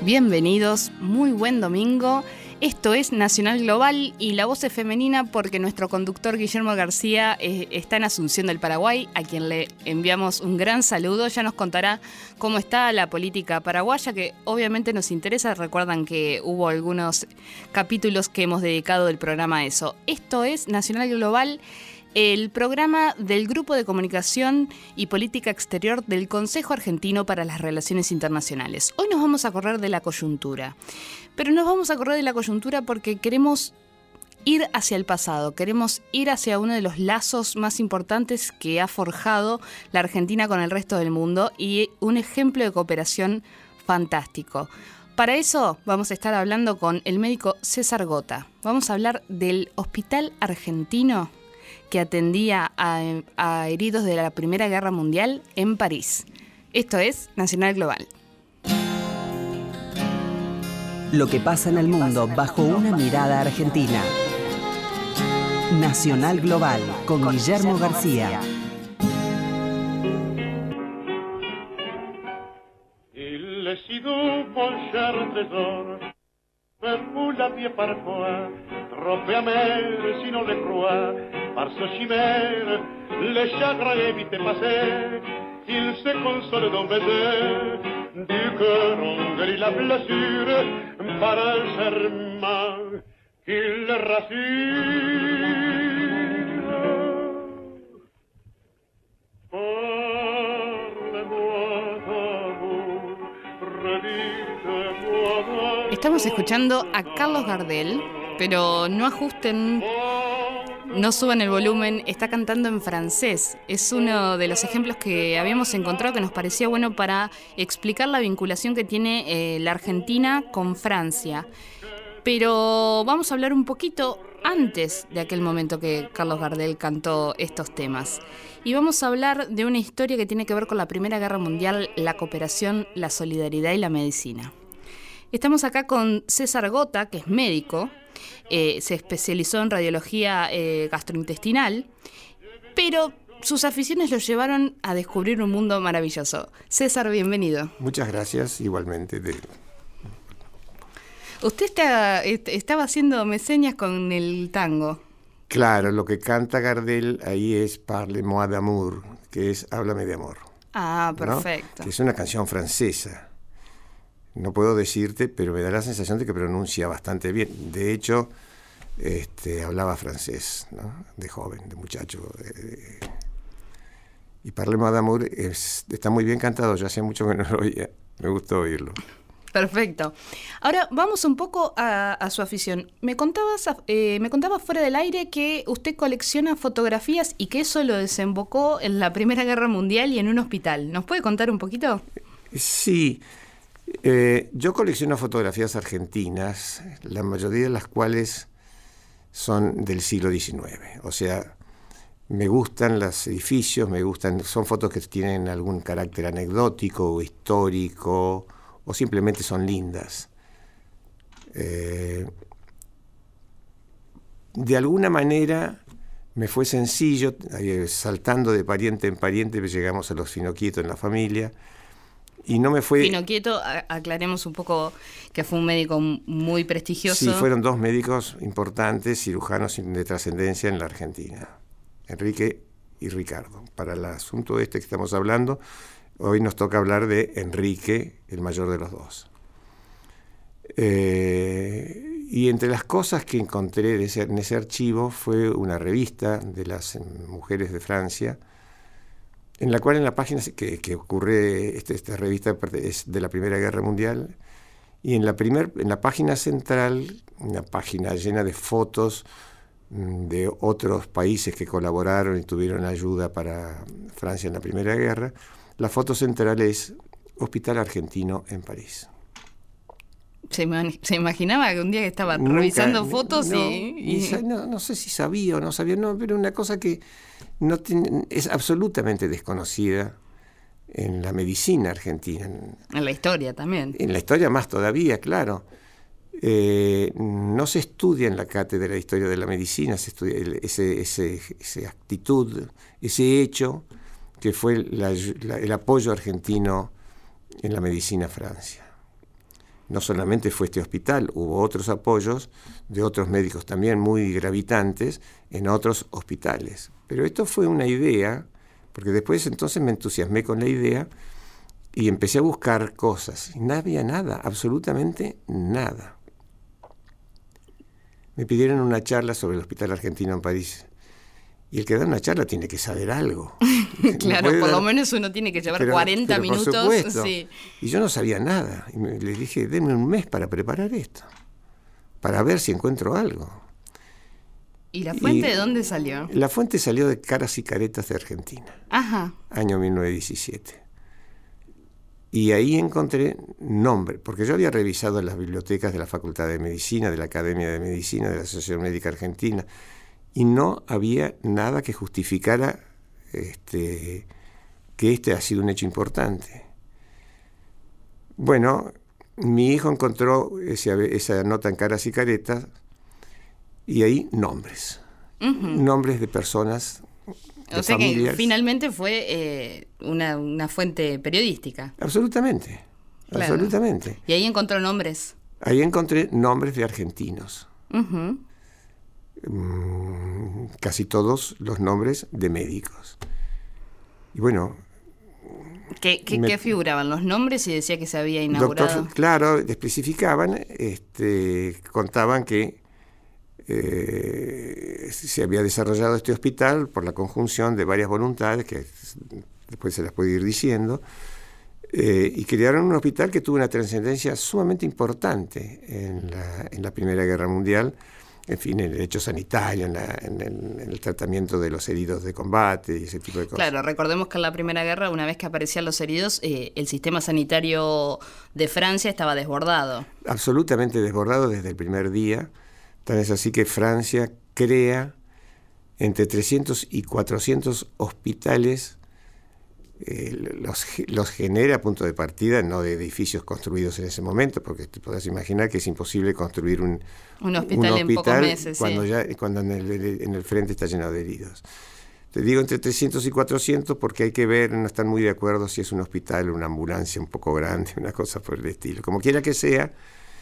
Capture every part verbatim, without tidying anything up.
Bienvenidos, muy buen domingo. Esto es Nacional Global y la voz es femenina porque nuestro conductor Guillermo García eh, está en Asunción del Paraguay, a quien le enviamos un gran saludo. Ya nos contará cómo está la política paraguaya, que obviamente nos interesa. Recuerdan que hubo algunos capítulos que hemos dedicado del programa a eso. Esto es Nacional Global, el programa del Grupo de Comunicación y Política Exterior del Consejo Argentino para las Relaciones Internacionales. Hoy nos vamos a correr de la coyuntura, pero nos vamos a correr de la coyuntura porque queremos ir hacia el pasado, queremos ir hacia uno de los lazos más importantes que ha forjado la Argentina con el resto del mundo y un ejemplo de cooperación fantástico. Para eso vamos a estar hablando con el médico César Gota. Vamos a hablar del Hospital Argentino que atendía a, a heridos de la Primera Guerra Mundial en París. Esto es Nacional Global. Lo que pasa en el mundo bajo una mirada argentina. Nacional Global con Guillermo García. Il est si doux, mon cher trésor, pour la vie parfois, trop amer si l'on le croit, par ce chimère, les chagrins évitent passer, il se console d'un baiser, du cœur on guérit la blessure, par un serment qu'il rassure. Estamos escuchando a Carlos Gardel, pero no ajusten, no suban el volumen, está cantando en francés. Es uno de los ejemplos que habíamos encontrado que nos parecía bueno para explicar la vinculación que tiene eh, la Argentina con Francia. Pero vamos a hablar un poquito antes de aquel momento que Carlos Gardel cantó estos temas. Y vamos a hablar de una historia que tiene que ver con la Primera Guerra Mundial, la cooperación, la solidaridad y la medicina. Estamos acá con César Gota, que es médico, eh, se especializó en radiología eh, gastrointestinal, pero sus aficiones lo llevaron a descubrir un mundo maravilloso. César, bienvenido. Muchas gracias, igualmente. De... Usted está, estaba haciéndome señas con el tango. Claro, lo que canta Gardel ahí es Parle-moi d'amour, que es Háblame de amor. Ah, perfecto. ¿No? Que es una canción francesa. No puedo decirte, pero me da la sensación de que pronuncia bastante bien. De hecho, este, hablaba francés, ¿no? De joven, de muchacho. Eh, y Parle-moi d'amour es, está muy bien cantado. Yo hace mucho que no lo oía. Me gustó oírlo. Perfecto. Ahora vamos un poco a, a su afición. Me contabas, eh, me contabas fuera del aire que usted colecciona fotografías y que eso lo desembocó en la Primera Guerra Mundial y en un hospital. ¿Nos puede contar un poquito? Sí. Eh, yo colecciono fotografías argentinas, la mayoría de las cuales son del siglo diecinueve. O sea, me gustan los edificios, me gustan, son fotos que tienen algún carácter anecdótico o histórico, o simplemente son lindas. Eh, de alguna manera me fue sencillo, eh, saltando de pariente en pariente, llegamos a los Finocchieto en la familia. Y no me fue... Finocchieto, aclaremos un poco que fue un médico muy prestigioso. Sí, fueron dos médicos importantes, cirujanos de trascendencia en la Argentina, Enrique y Ricardo. Para el asunto este que estamos hablando, hoy nos toca hablar de Enrique, el mayor de los dos. Eh, y entre las cosas que encontré de ese, en ese archivo fue una revista de las mujeres de Francia, en la cual en la página que, que ocurre, este, esta revista es de la Primera Guerra Mundial, y en la, primer, en la página central, una página llena de fotos de otros países que colaboraron y tuvieron ayuda para Francia en la Primera Guerra, la foto central es Hospital Argentino en París. ¿Se, man, ¿Se imaginaba que un día que estaba Nunca, revisando fotos no, y...? y... y no, no sé si sabía o no sabía, no, pero una cosa que no tiene, es absolutamente desconocida en la medicina argentina. En, en la historia también. En la historia más todavía, claro. Eh, no se estudia en la cátedra de Historia de la Medicina, se estudia el, ese, ese, esa actitud, ese hecho que fue la, la, el apoyo argentino en la medicina a Francia. no solamente fue este hospital, hubo otros apoyos de otros médicos también muy gravitantes en otros hospitales. Pero esto fue una idea, porque después entonces me entusiasmé con la idea y empecé a buscar cosas. Y no había nada, absolutamente nada. Me pidieron una charla sobre el Hospital Argentino en París. Y el que da una charla tiene que saber algo. Claro, no por dar... lo menos uno tiene que llevar pero, cuarenta pero minutos. Por supuesto. Sí. Y yo no sabía nada. Y me, les dije, denme un mes para preparar esto, para ver si encuentro algo. ¿Y la fuente y de dónde salió? La fuente salió de Caras y Caretas de Argentina. Ajá. Año mil novecientos diecisiete. Y ahí encontré nombre, porque yo había revisado las bibliotecas de la Facultad de Medicina, de la Academia de Medicina, de la Asociación Médica Argentina, y no había nada que justificara este, que este ha sido un hecho importante. Bueno, mi hijo encontró ese, esa nota en Caras y Caretas, y ahí nombres, uh-huh. nombres de personas, de o sea familias. Que finalmente fue eh, una, una fuente periodística. Absolutamente, claro. absolutamente. ¿Y ahí encontró nombres? Ahí encontré nombres de argentinos. Uh-huh. Casi todos los nombres de médicos. Y bueno... ¿Qué, qué, me, ¿qué figuraban? ¿Los nombres y decía que se había inaugurado? Doctor, claro, especificaban, este, contaban que eh, se había desarrollado este hospital por la conjunción de varias voluntades, que después se las puedo ir diciendo, eh, y crearon un hospital que tuvo una trascendencia sumamente importante en la, en la Primera Guerra Mundial, en fin, en el hecho sanitario, en, la, en, el, en el tratamiento de los heridos de combate y ese tipo de cosas. Claro, recordemos que en la Primera Guerra, una vez que aparecían los heridos, eh, el sistema sanitario de Francia estaba desbordado. Absolutamente desbordado desde el primer día. Tan es así que Francia crea entre trescientos y cuatrocientos hospitales, eh, los, los genera a punto de partida, no de edificios construidos en ese momento, porque te podrás imaginar que es imposible construir un, un hospital, un hospital en pocos meses. Cuando, sí. ya, cuando en, el, en el frente está lleno de heridos. Te digo entre trescientos y cuatrocientos porque hay que ver, no están muy de acuerdo si es un hospital o una ambulancia un poco grande, una cosa por el estilo. Como quiera que sea,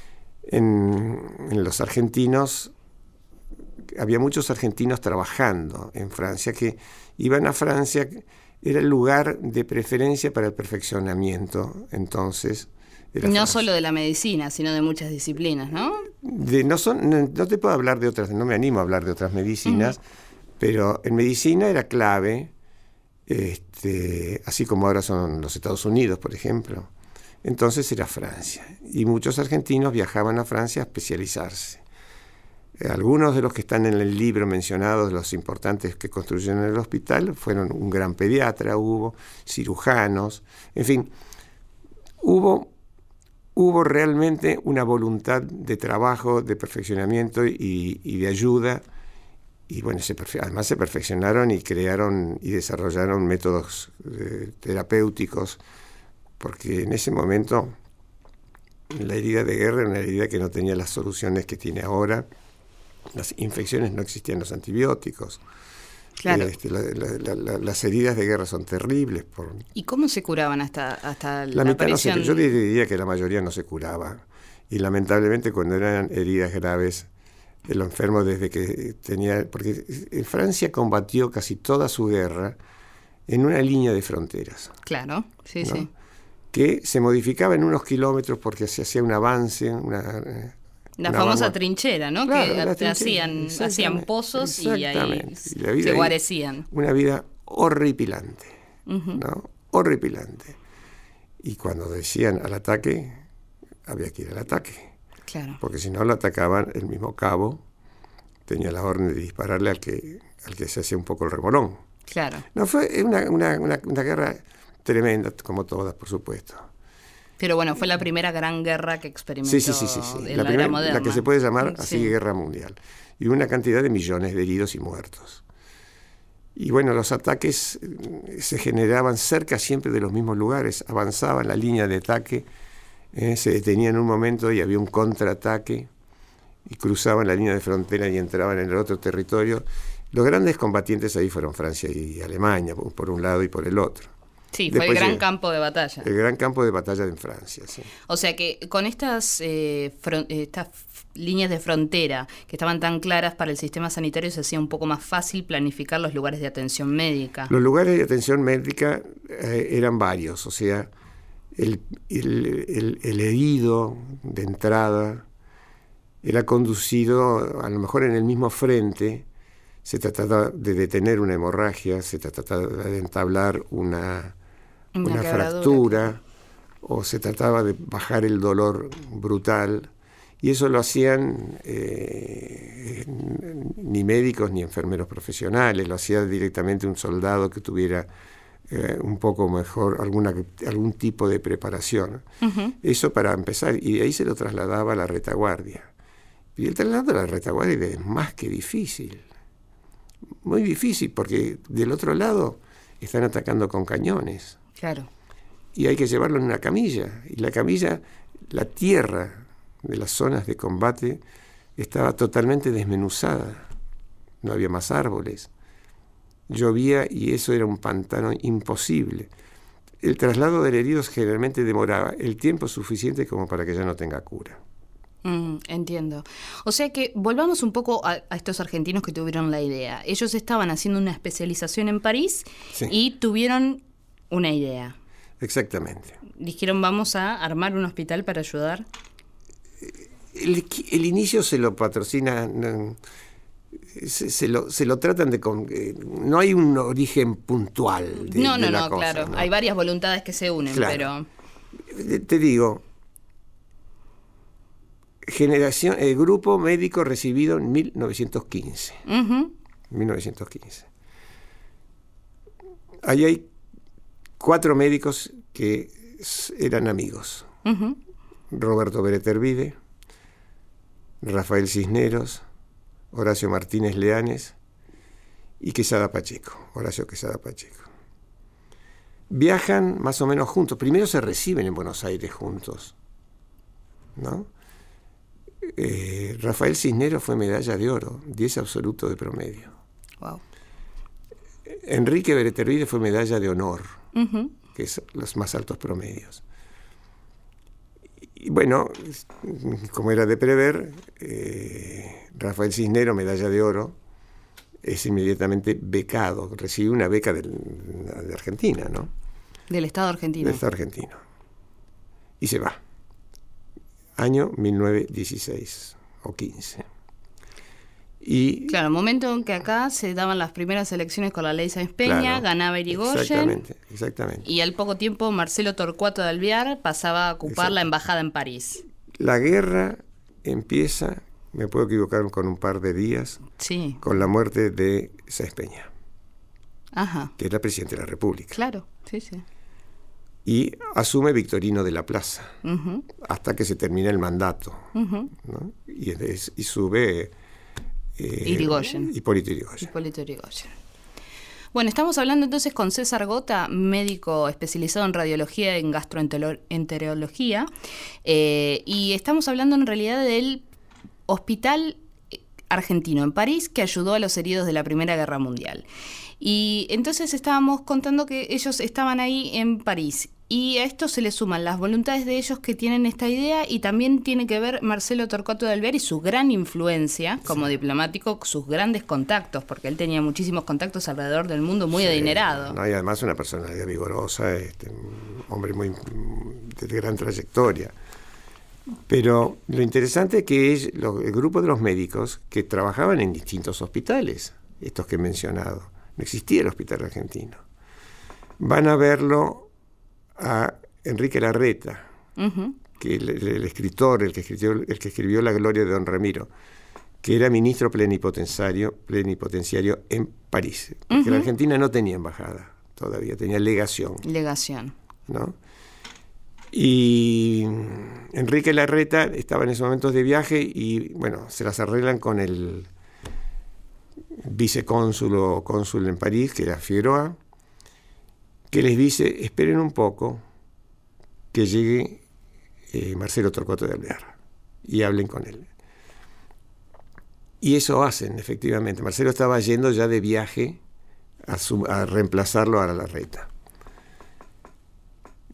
en, en los argentinos, había muchos argentinos trabajando en Francia que iban a Francia, era el lugar de preferencia para el perfeccionamiento, entonces... No Francia. Solo de la medicina, sino de muchas disciplinas, ¿no? De, no, son, no, no te puedo hablar de otras, no me animo a hablar de otras medicinas, uh-huh. pero en medicina era clave, este, así como ahora son los Estados Unidos, por ejemplo. Entonces era Francia, y muchos argentinos viajaban a Francia a especializarse. Algunos de los que están en el libro mencionados, los importantes que construyeron el hospital, fueron un gran pediatra, hubo cirujanos, en fin, hubo, hubo realmente una voluntad de trabajo, de perfeccionamiento y, y de ayuda, y bueno, se perfe- además se perfeccionaron y crearon y desarrollaron métodos eh, terapéuticos, porque en ese momento la herida de guerra era una herida que no tenía las soluciones que tiene ahora. Las infecciones no existían los antibióticos. Claro. Este, la, la, la, las heridas de guerra son terribles. Por... ¿Y cómo se curaban hasta, hasta la, la mitad aparición? No se, yo diría que la mayoría no se curaba. Y lamentablemente cuando eran heridas graves, el enfermo desde que tenía... Porque Francia combatió casi toda su guerra en una línea de fronteras. Claro, sí, ¿no? sí. Que se modificaba en unos kilómetros porque se hacía un avance, una... La famosa vamos... trinchera, ¿no? Claro, que trinchera, hacían, hacían pozos y ahí y la vida se guarecían. Una vida horripilante, uh-huh. ¿no? Horripilante. Y cuando decían al ataque, había que ir al ataque. Claro. Porque si no lo atacaban, el mismo cabo tenía la orden de dispararle al que, al que se hacía un poco el remolón. Claro. No, fue una, una, una, una guerra tremenda, como todas, por supuesto. Pero bueno, fue la primera gran guerra que experimentó sí, sí, sí, sí, sí. en la, la primera, era moderna. La que se puede llamar así sí. guerra mundial. Y una cantidad de millones de heridos y muertos. Y bueno, los ataques se generaban cerca siempre de los mismos lugares. Avanzaban la línea de ataque, eh, se detenían en un momento y había un contraataque y cruzaban la línea de frontera y entraban en el otro territorio. Los grandes combatientes ahí fueron Francia y Alemania, por un lado y por el otro. Sí, fue Después el gran llegué. campo de batalla. El gran campo de batalla en Francia, sí. O sea que con estas, eh, fron- estas f- líneas de frontera que estaban tan claras para el sistema sanitario, se hacía un poco más fácil planificar los lugares de atención médica. Los lugares de atención médica eh, eran varios, o sea, el, el, el, el herido de entrada era conducido a lo mejor en el mismo frente, se trataba de detener una hemorragia, se trataba de entablar una, Una una quebradura, fractura, o se trataba de bajar el dolor brutal, y eso lo hacían eh, ni médicos ni enfermeros profesionales, lo hacía directamente un soldado que tuviera eh, un poco mejor, alguna, algún tipo de preparación. Uh-huh. Eso para empezar, y de ahí se lo trasladaba a la retaguardia. Y el traslado a la retaguardia es más que difícil, muy difícil, porque del otro lado están atacando con cañones. Claro. Y hay que llevarlo en una camilla. Y la camilla, la tierra de las zonas de combate estaba totalmente desmenuzada. No había más árboles. Llovía y eso era un pantano imposible. El traslado del herido generalmente demoraba el tiempo suficiente como para que ya no tenga cura. Mm, entiendo. O sea que volvamos un poco a, a estos argentinos que tuvieron la idea. Ellos estaban haciendo una especialización en París, Sí. y tuvieron una idea. Exactamente. Dijeron, vamos a armar un hospital para ayudar. El, el inicio se lo patrocina, no, se, se, lo, se lo tratan de... Con, eh, no hay un origen puntual de, no, no, de la no, cosa, claro. ¿no? Hay varias voluntades que se unen, Claro. pero... Te digo, generación, el grupo médico recibido en mil novecientos quince. Uh-huh. mil novecientos quince. Ahí hay cuatro médicos que eran amigos. Uh-huh. Roberto Beretervide, Rafael Cisneros, Horacio Martínez Leanes y Quesada Pacheco, Horacio Quesada Pacheco. Viajan más o menos juntos. Primero se reciben en Buenos Aires juntos, ¿no? Eh, Rafael Cisneros fue medalla de oro, diez absoluto de promedio. Wow. Enrique Beretervide fue medalla de honor, Uh-huh. que es los más altos promedios. Y bueno, como era de prever, eh, Rafael Cisneros, medalla de oro, es inmediatamente becado, recibe una beca del, de Argentina, ¿no? Del Estado argentino. Del Estado argentino. Y se va. Año mil novecientos dieciséis o quince. Y Claro, momento en que acá se daban las primeras elecciones con la ley Sáenz Peña, claro, ganaba Irigoyen, Exactamente, exactamente. y al poco tiempo Marcelo Torcuato de Alvear pasaba a ocupar Exacto. la embajada en París. La guerra empieza, me puedo equivocar con un par de días, Sí, con la muerte de Sáenz Peña, ajá, que era presidente de la República. claro, sí, sí. Y asume Victorino de la Plaza, Uh-huh, hasta que se termina el mandato, uh-huh. ¿no? Y, es- y sube eh, Irigoyen. Hipólito Yrigoyen. Hipólito Yrigoyen. Bueno, estamos hablando entonces con César Gota, médico especializado en radiología y en gastroenterología, eh, y estamos hablando en realidad del hospital argentino en París que ayudó a los heridos de la Primera Guerra Mundial. Y entonces estábamos contando que ellos estaban ahí en París, y a esto se le suman las voluntades de ellos que tienen esta idea, y también tiene que ver Marcelo Torcuato de Alvear y su gran influencia como sí. diplomático, sus grandes contactos, porque él tenía muchísimos contactos alrededor del mundo, muy sí, adinerado. No, y además una personalidad vigorosa, este, un hombre muy de gran trayectoria. Pero lo interesante es que es lo, el grupo de los médicos que trabajaban en distintos hospitales, estos que he mencionado, no existía el hospital argentino, van a verlo a Enrique Larreta, uh-huh. que el, el, el escritor, el que, escribió, el que escribió La Gloria de Don Ramiro, que era ministro plenipotenciario, plenipotenciario en París, porque uh-huh. la Argentina no tenía embajada todavía, tenía legación. Legación. ¿No? Y Enrique Larreta estaba en esos momentos de viaje y, bueno, se las arreglan con el vicecónsul o cónsul en París, que era Figueroa, que les dice, esperen un poco que llegue eh, Marcelo Torcuato de Alvear y hablen con él. Y eso hacen, efectivamente. Marcelo estaba yendo ya de viaje a, su, a reemplazarlo a Larreta.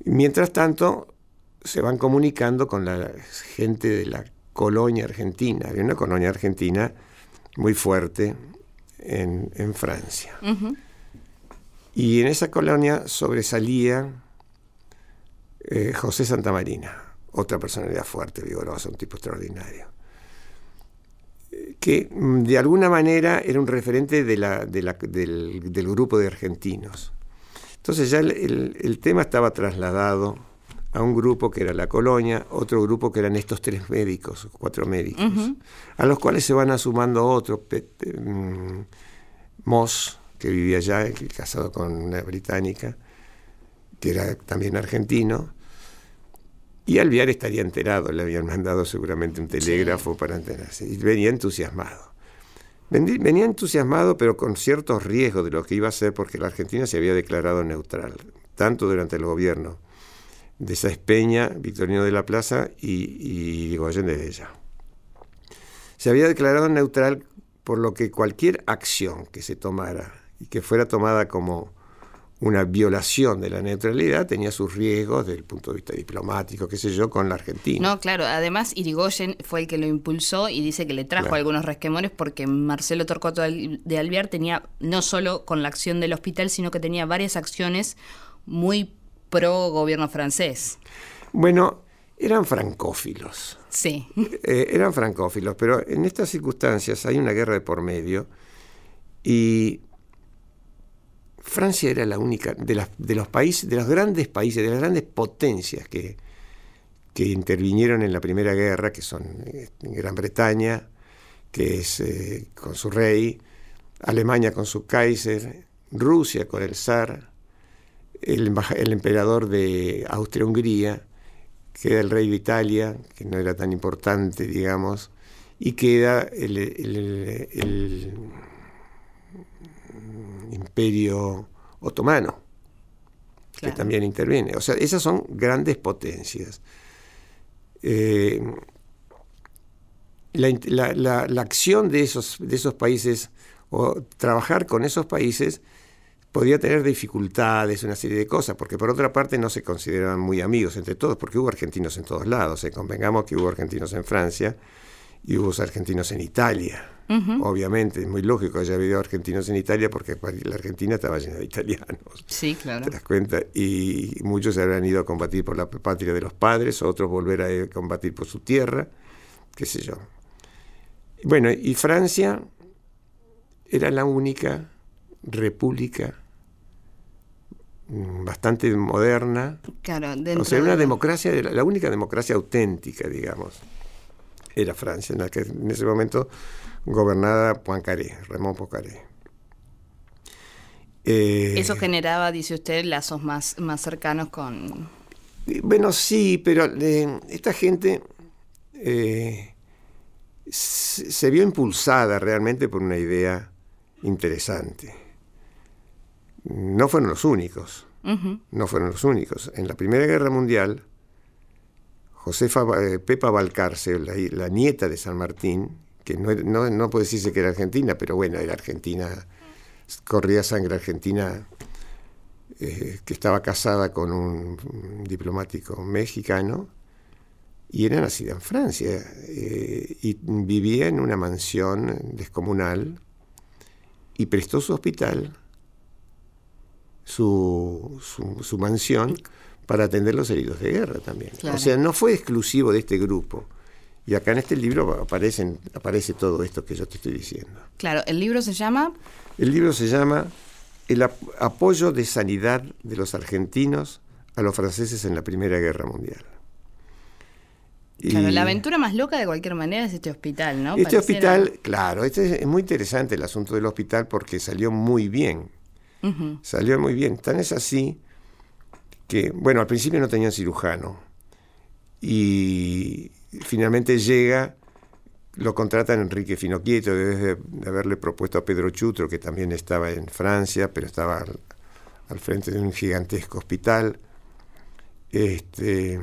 Mientras tanto, se van comunicando con la gente de la colonia argentina. Había una colonia argentina muy fuerte en, en Francia. Uh-huh. Y en esa colonia sobresalía eh, José Santamarina, otra personalidad fuerte, vigorosa, un tipo extraordinario, que de alguna manera era un referente de la, de la, del, del grupo de argentinos. Entonces ya el, el, el tema estaba trasladado a un grupo que era la colonia, otro grupo que eran estos tres médicos, cuatro médicos, uh-huh. a los cuales se van sumando otros, um, Moss, que vivía allá, casado con una británica, que era también argentino, y Alvear estaría enterado, le habían mandado seguramente un telégrafo sí. para enterarse, y venía entusiasmado. Venía entusiasmado, pero con ciertos riesgos de lo que iba a hacer, porque la Argentina se había declarado neutral, tanto durante el gobierno de Sáenz Peña, Victorino de la Plaza y, y Irigoyen de Della. Se había declarado neutral, por lo que cualquier acción que se tomara y que fuera tomada como una violación de la neutralidad tenía sus riesgos desde el punto de vista diplomático, qué sé yo, con la Argentina. No, claro, además Irigoyen fue el que lo impulsó y dice que le trajo claro. algunos resquemores porque Marcelo Torcuato de Alvear tenía, no solo con la acción del hospital, sino que tenía varias acciones muy pro gobierno francés. Bueno, eran francófilos. Sí. Eh, eran francófilos, pero en estas circunstancias hay una guerra de por medio y Francia era la única de, las, de los países, de los grandes países, de las grandes potencias que, que intervinieron en la Primera Guerra, que son Gran Bretaña, que es eh, con su rey, Alemania con su Kaiser, Rusia con el zar, el, el emperador de Austria-Hungría, queda el rey de Italia, que no era tan importante, digamos, y queda el, el, el, el Imperio Otomano, claro. que también interviene. O sea, esas son grandes potencias. Eh, la, la, la, la acción de esos, de esos países, o trabajar con esos países, podía tener dificultades, una serie de cosas, porque por otra parte no se consideraban muy amigos entre todos, porque hubo argentinos en todos lados. Eh. Convengamos que hubo argentinos en Francia y hubo argentinos en Italia. Uh-huh. Obviamente, es muy lógico que haya habido argentinos en Italia porque la Argentina estaba llena de italianos. Sí, claro. ¿Te das cuenta? Y muchos habrán ido a combatir por la patria de los padres, otros volver a combatir por su tierra, qué sé yo. Bueno, y Francia era la única república bastante moderna. Claro, o sea, una democracia, la única democracia auténtica, digamos, era Francia, en la que en ese momento gobernada Poincaré, Raymond Poincaré. Eh, Eso generaba, dice usted, lazos más, más cercanos con... Bueno, sí, pero eh, esta gente eh, se, se vio impulsada realmente por una idea interesante. No fueron los únicos, uh-huh. no fueron los únicos. En la Primera Guerra Mundial, Josefa eh, Pepa Balcarce, la, la nieta de San Martín, que no, no, no puede decirse que era argentina, pero bueno, era argentina, corría sangre argentina, eh, que estaba casada con un, un diplomático mexicano, y era nacida en Francia, eh, y vivía en una mansión descomunal, y prestó su hospital, su, su, su mansión, para atender los heridos de guerra también. Claro. O sea, no fue exclusivo de este grupo. Y acá en este libro aparecen, aparece todo esto que yo te estoy diciendo. Claro, ¿el libro se llama? El libro se llama El ap- apoyo de sanidad de los argentinos a los franceses en la Primera Guerra Mundial. Claro, y la aventura más loca de cualquier manera es este hospital, ¿no? Este Pareciera... hospital, claro, este es muy interesante el asunto del hospital porque salió muy bien. Uh-huh. Salió muy bien. Tan es así que, bueno, al principio no tenían cirujano. Y finalmente llega, lo contratan Enrique Finocchieto, desde de haberle propuesto a Pedro Chutro, que también estaba en Francia, pero estaba al, al frente de un gigantesco hospital. Este,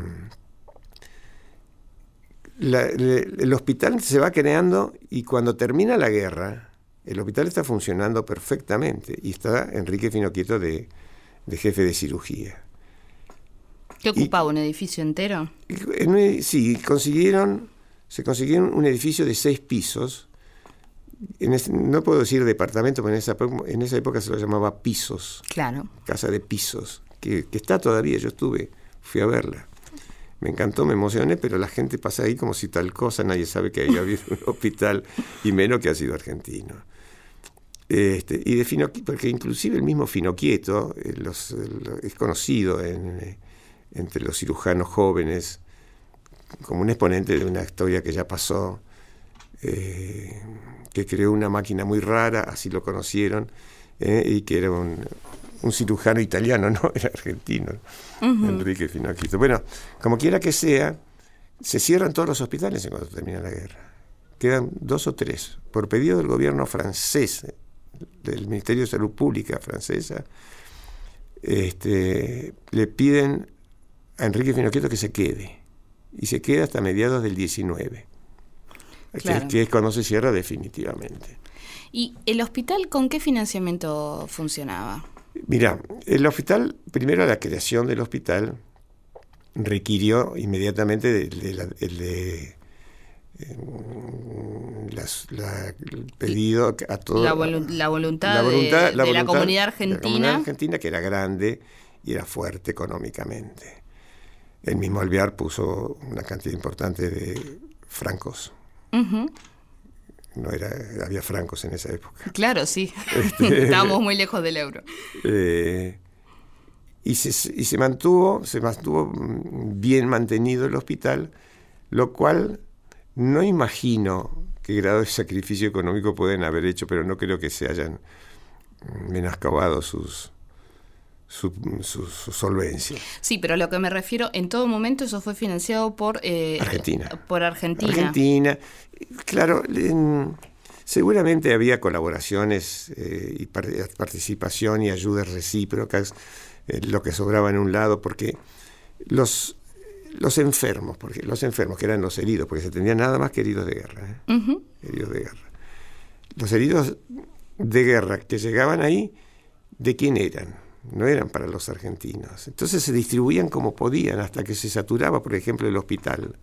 la, le, el hospital se va creando y cuando termina la guerra, el hospital está funcionando perfectamente y está Enrique Finocchieto de, de jefe de cirugía. ¿Qué ocupaba? Y, ¿un edificio entero? En, sí, consiguieron, se consiguieron un edificio de seis pisos. En ese, no puedo decir departamento, pero en esa, en esa época se lo llamaba pisos. Claro. Casa de pisos, que, que está todavía, yo estuve, fui a verla. Me encantó, me emocioné, pero la gente pasa ahí como si tal cosa, nadie sabe que ahí había un hospital, y menos que ha sido argentino. Este, y de Fino, porque inclusive el mismo Finocchieto eh, los, los, es conocido en, eh, entre los cirujanos jóvenes como un exponente de una historia que ya pasó, eh, que creó una máquina muy rara, así lo conocieron, eh, y que era un, un cirujano italiano, no era argentino, uh-huh. Enrique Finocchieto. Bueno, como quiera que sea, se cierran todos los hospitales en cuanto termina la guerra. Quedan dos o tres, por pedido del gobierno francés, del Ministerio de Salud Pública francesa, este, le piden a Enrique Finocchieto que se quede, y se queda hasta mediados del diecinueve, claro. que, que es cuando se cierra definitivamente. ¿Y el hospital con qué financiamiento funcionaba? Mira, el hospital, primero la creación del hospital requirió inmediatamente de, de, la, de, de Las, la, el pedido a todo la, volu- la voluntad, la voluntad, de, la, de voluntad la comunidad argentina, la comunidad argentina, que era grande y era fuerte económicamente. El mismo Alvear puso una cantidad importante de francos. Uh-huh. No era, había francos en esa época. Claro, sí. Este, estábamos muy lejos del euro. Eh, y, se, y se mantuvo, se mantuvo bien mantenido el hospital, lo cual no imagino qué grado de sacrificio económico pueden haber hecho, pero no creo que se hayan menoscabado sus, su, su, su solvencia. Sí, pero a lo que me refiero, en todo momento eso fue financiado por eh, Argentina. Por Argentina. Argentina. Claro, en, seguramente había colaboraciones eh, y participación y ayudas recíprocas, eh, lo que sobraba en un lado, porque los Los enfermos, porque los enfermos que eran los heridos, porque se tenían nada más que heridos de guerra, ¿eh? Uh-huh. Heridos de guerra. Los heridos de guerra que llegaban ahí, ¿de quién eran? No eran para los argentinos. Entonces se distribuían como podían hasta que se saturaba, por ejemplo, el hospital.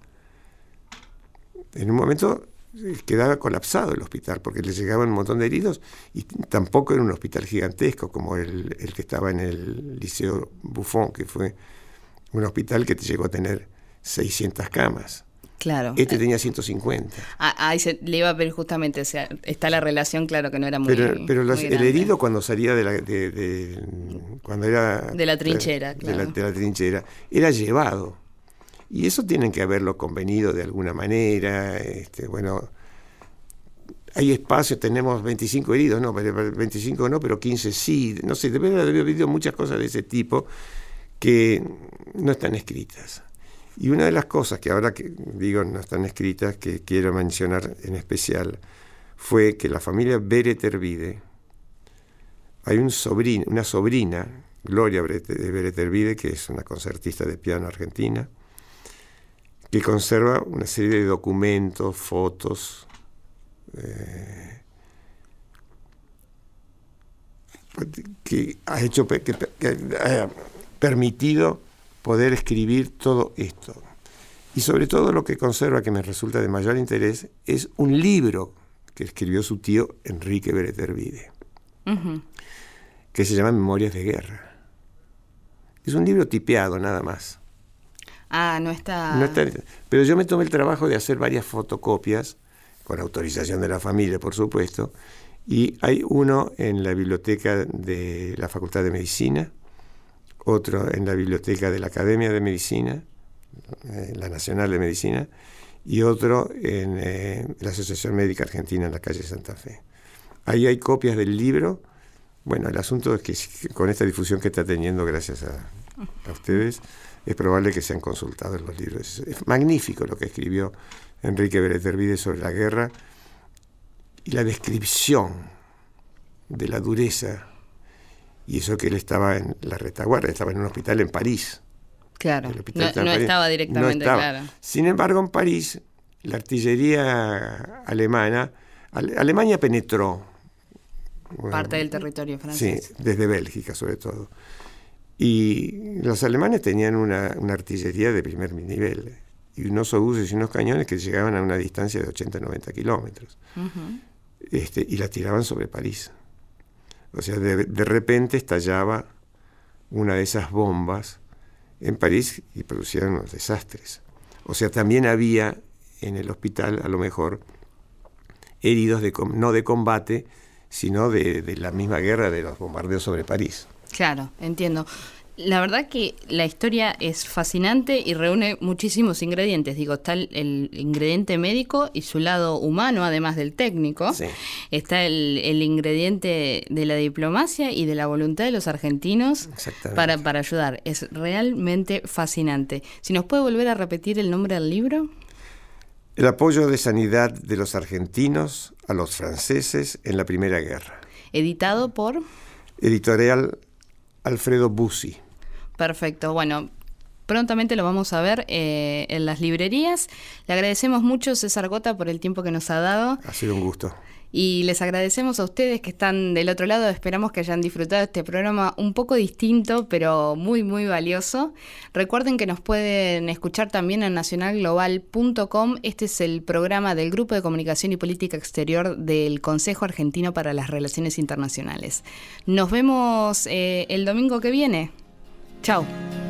En un momento quedaba colapsado el hospital porque le llegaban un montón de heridos y tampoco era un hospital gigantesco como el, el que estaba en el Liceo Buffon, que fue un hospital que te llegó a tener seiscientas camas. Claro. Este tenía ciento cincuenta. Ah, ahí se, le iba a ver justamente, o sea, está la relación, claro que no era muy Pero, pero los, muy el herido cuando salía de la, de, de, cuando era de la trinchera, de, claro. de, la, de la trinchera, era llevado. Y eso tienen que haberlo convenido de alguna manera. Este, bueno, hay espacio, tenemos veinticinco heridos, no, veinticinco no, pero quince sí. No sé, debe haber habido muchas cosas de ese tipo que no están escritas. Y una de las cosas que ahora que digo no están escritas, que quiero mencionar en especial, fue que la familia Beretervide, hay un sobrino, una sobrina, Gloria Beretervide, que es una concertista de piano argentina, que conserva una serie de documentos, fotos, eh, que ha hecho que, que, que ha permitido poder escribir todo esto. Y sobre todo lo que conserva, que me resulta de mayor interés, es un libro que escribió su tío Enrique Beretervide, uh-huh. que se llama Memorias de Guerra. Es un libro tipeado nada más. Ah, no está... no está... Pero yo me tomé el trabajo de hacer varias fotocopias, con autorización de la familia, por supuesto, y hay uno en la biblioteca de la Facultad de Medicina, otro en la biblioteca de la Academia de Medicina, eh, la Nacional de Medicina, y otro en eh, la Asociación Médica Argentina en la calle Santa Fe. Ahí hay copias del libro. Bueno, el asunto es que con esta difusión que está teniendo, gracias a, a ustedes, es probable que se han consultado en los libros. Es magnífico lo que escribió Enrique Beretervide sobre la guerra y la descripción de la dureza. Y eso que él estaba en la retaguardia, estaba en un hospital en París. Claro, no, estaba, no París. estaba directamente, no estaba. Claro. Sin embargo, en París, la artillería alemana, Ale, Alemania penetró. Parte bueno, del territorio francés. Sí, desde Bélgica sobre todo. Y los alemanes tenían una, una artillería de primer nivel, y unos obuses y unos cañones que llegaban a una distancia de ochenta a noventa kilómetros. Uh-huh. Este, y la tiraban sobre París. O sea, de, de repente estallaba una de esas bombas en París y producían unos desastres. O sea, también había en el hospital, a lo mejor, heridos de, no de combate, sino de, de la misma guerra de los bombardeos sobre París. Claro, entiendo. La verdad que la historia es fascinante y reúne muchísimos ingredientes. Digo, está el, el ingrediente médico y su lado humano, además del técnico. Sí. Está el, el ingrediente de la diplomacia y de la voluntad de los argentinos para, para ayudar. Es realmente fascinante. Si nos puede volver a repetir el nombre del libro. El apoyo de sanidad de los argentinos a los franceses en la Primera Guerra. Editado por... Editorial Alfredo Bussi. Perfecto, bueno, prontamente lo vamos a ver eh, en las librerías. Le agradecemos mucho, César Gota, por el tiempo que nos ha dado. Ha sido un gusto. Y les agradecemos a ustedes que están del otro lado. Esperamos que hayan disfrutado este programa un poco distinto, pero muy, muy valioso. Recuerden que nos pueden escuchar también en nacional global punto com. Este es el programa del Grupo de Comunicación y Política Exterior del Consejo Argentino para las Relaciones Internacionales. Nos vemos eh, el domingo que viene. Chao.